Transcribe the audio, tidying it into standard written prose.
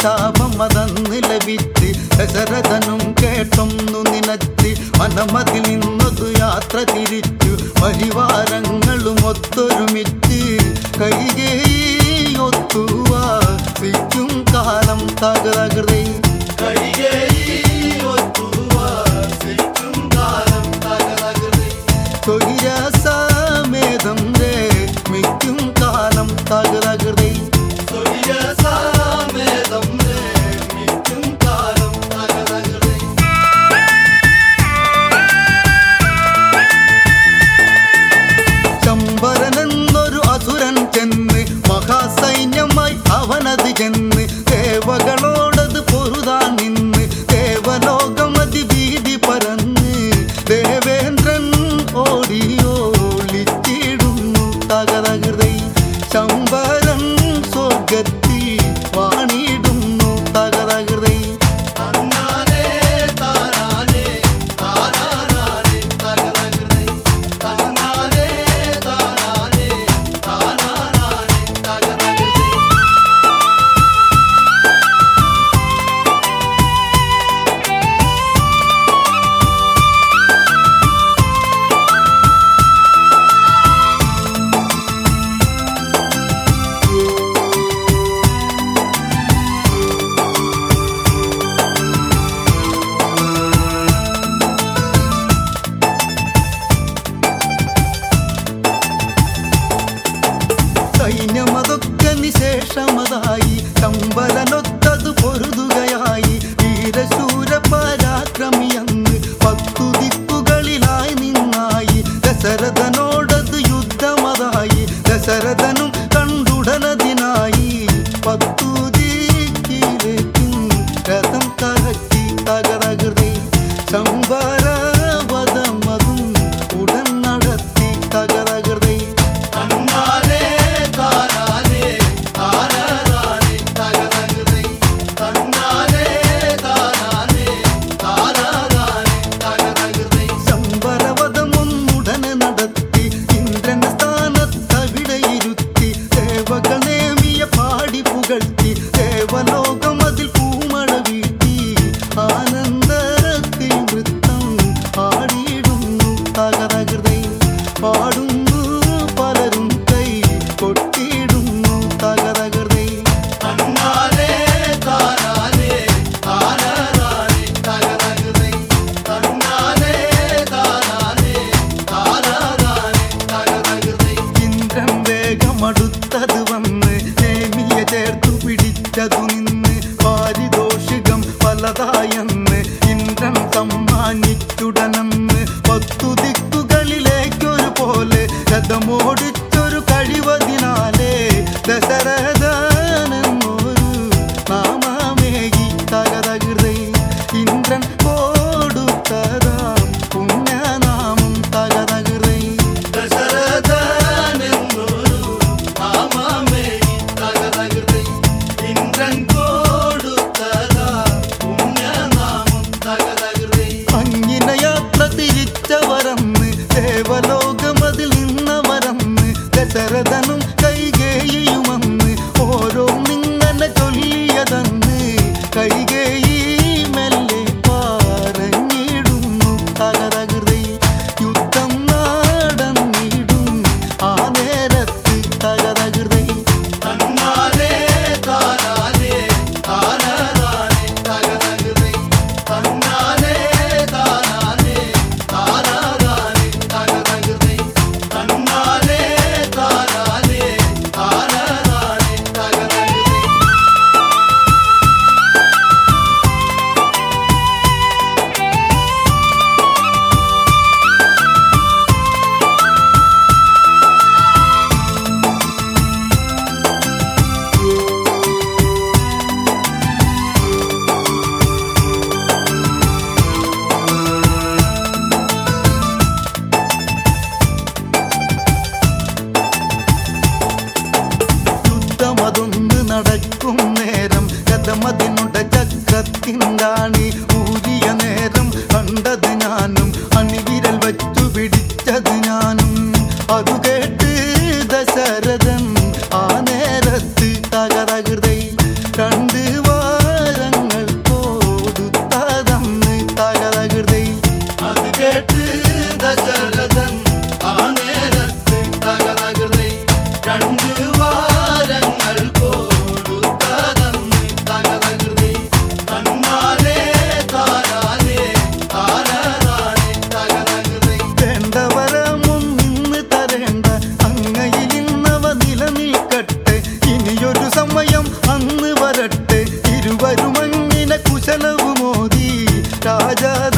ശാപം അതന്ന് ലഭിച്ച് ദശരഥനും കേട്ടൊന്നു നിനച്ച് മനമതിൽ നിന്നതു യാത്ര തിരിച്ചു പരിവാരങ്ങളും ഒത്തൊരുമിച്ച് കൈകേയൊത്തുവാസിക്കും കാലം തകൃതി സ്വൈരസമേതം മിക്കും കാലം തകൃതി ശംബരനെന്നൊരു അസുരൻ ചെന്ന് മഹാസൈന്യമായി അവനത് ചെന്ന് ദേവകളോടത് പൊരുതാൻ നിന്ന് ദേവലോകമതി ഭീതി പരന്ന് ദേവേന്ദ്രൻ ഓടിയോളിച്ചിടുന്നു തകതകൃതി ശംബരൻ സ്വർഗത്തി വാണിടുന്നു തകതകൃതി സൈന്യമതൊക്കെ നിശേഷമതായി ശംബരനൊത്തതു പൊരുതുകയായി വീരശൂര പരാക്രമിയെന്ന് 10 ദിക്കുകളിലായി നിന്നായി ദശരഥനോടത് യുദ്ധമതായി ദശരഥനും കണ്ടുടനതിനായി 10 ദിക്കിലേക്കും രഥം കറക്കി തകതകൃതി ശംബരവധമതും ഉടൻ നടത്തി തകതകൃതി ദേവലോകം അതിൽ പൂമഴ വീട്ടി ആനന്ദത്തിൽ നൃത്തം ആടിയിടുന്നു തകതകൃതി പാടുന്നു പലരും കൈ കൊട്ടിയിടുന്നു തകതകൃതി ഇന്ദ്രൻ വേഗമടുത്തത് വന്ന് നേമിയെ ചേർത്തു പിടിച്ചതു നിന്ന് പാരിതോഷികം പലതായെന്ന് ഇന്ദ്രൻ സമ്മാനിച്ചുടനെന്ന് 10 ദിക്കുകളിലേക്കൊരു പോലെ രഥമോടിച്ചൊരു കഴിവതിനാലേ ദശരഥനെന്നൊരു നാമമേകി തകതകൃതി ഇന്ദ്രൻ കൊടുത്തതാം പുണ്യനാമം തകതകൃതി അങ്ങിന യാത്ര തിരിച്ചവരന്ന് ദേവലോകമതിൽ നിന്നവരന്ന് ദശരഥനും കൈകേയിയുമന്ന് ഓരോന്നിങ്ങനെ ചൊല്ലിയതന്ന് കൈകേയി മെല്ലെ പറഞ്ഞിടുന്നു തകതകൃതി യുദ്ധം നടന്നിടും ആ നേരത്ത് തകതകൃതി യുദ്ധമതൊന്ന് നടക്കും നേരം രഥമതിനുടെ ചക്രത്തിൻ്റാണി ഊരിയ നേരം കണ്ടത് ഞാനും അണിവിരൽ വച്ചു പിടിച്ചത് ഞാനും അതു കേട്ട് ദശരഥൻ ആ നേരത്ത് തകതകൃതി 2 രാജാ